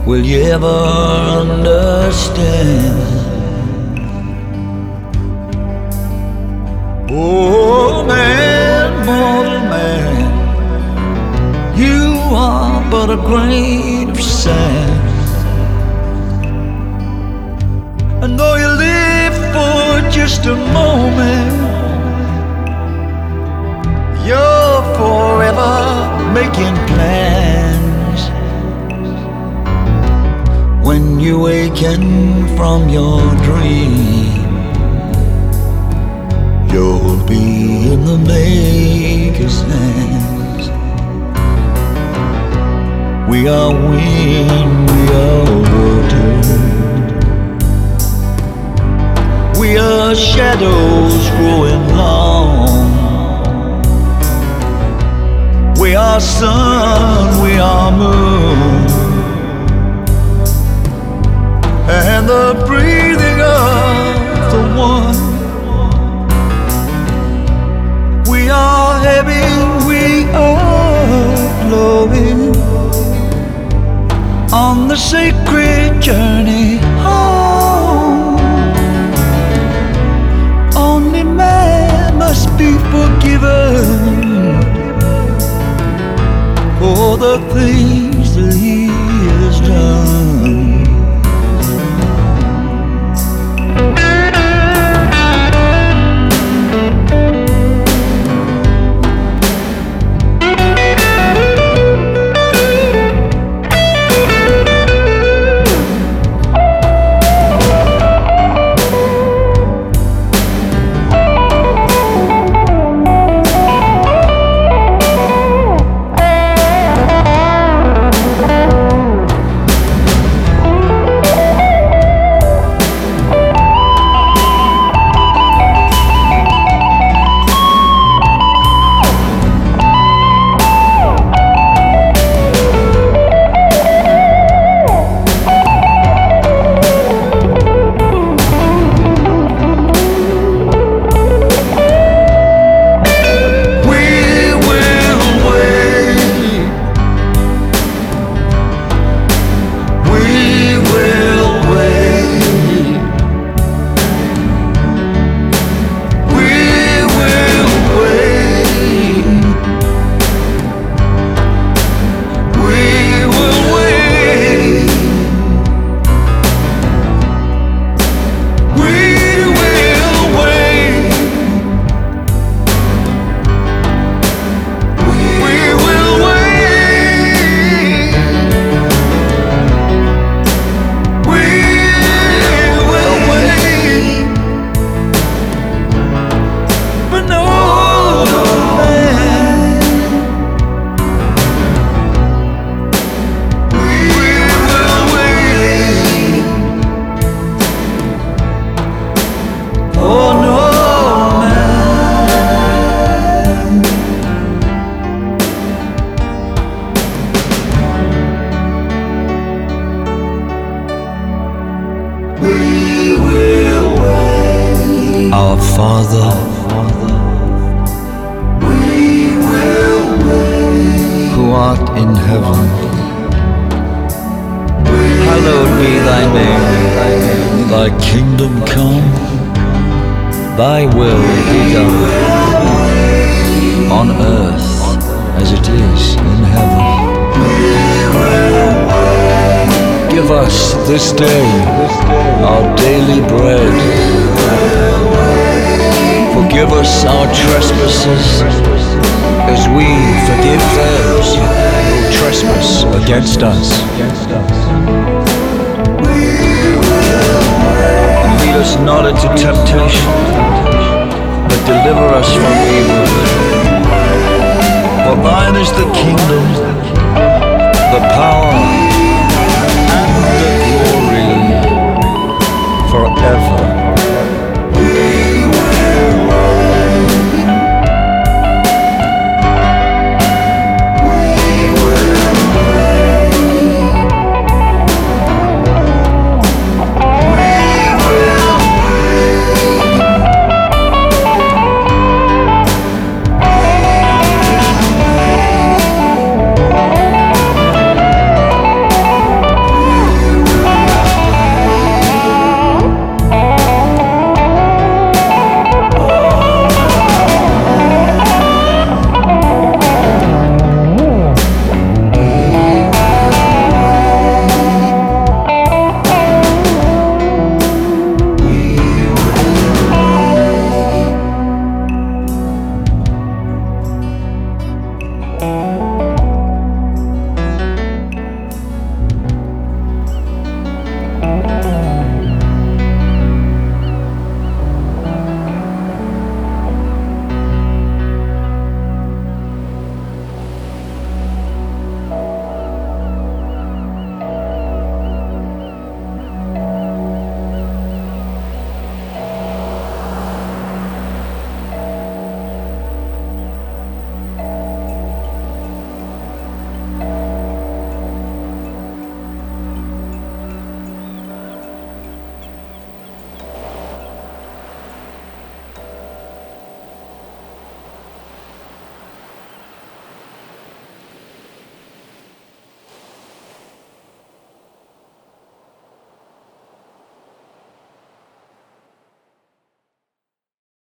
will you ever understand? Oh man, mortal man, you are but a grain of sand. And though you live for just a moment, you're forever making plans. When you waken from your dream, you'll be in the Maker's hands. We are wind, we are water, we are shadows growing long. We are sun, we are moon, and the breathing of the one. We are heavy, we are flowing on the sacred journey home. Only man must be forgiven for the things that he has done. Our Father, who art in heaven, hallowed be thy name. Thy kingdom come, thy will be done, on earth as it is in heaven. Give us this day our daily bread. Forgive us our trespasses, as we forgive those who trespass against us. And lead us not into temptation, but deliver us from evil. For thine is the kingdom, the power,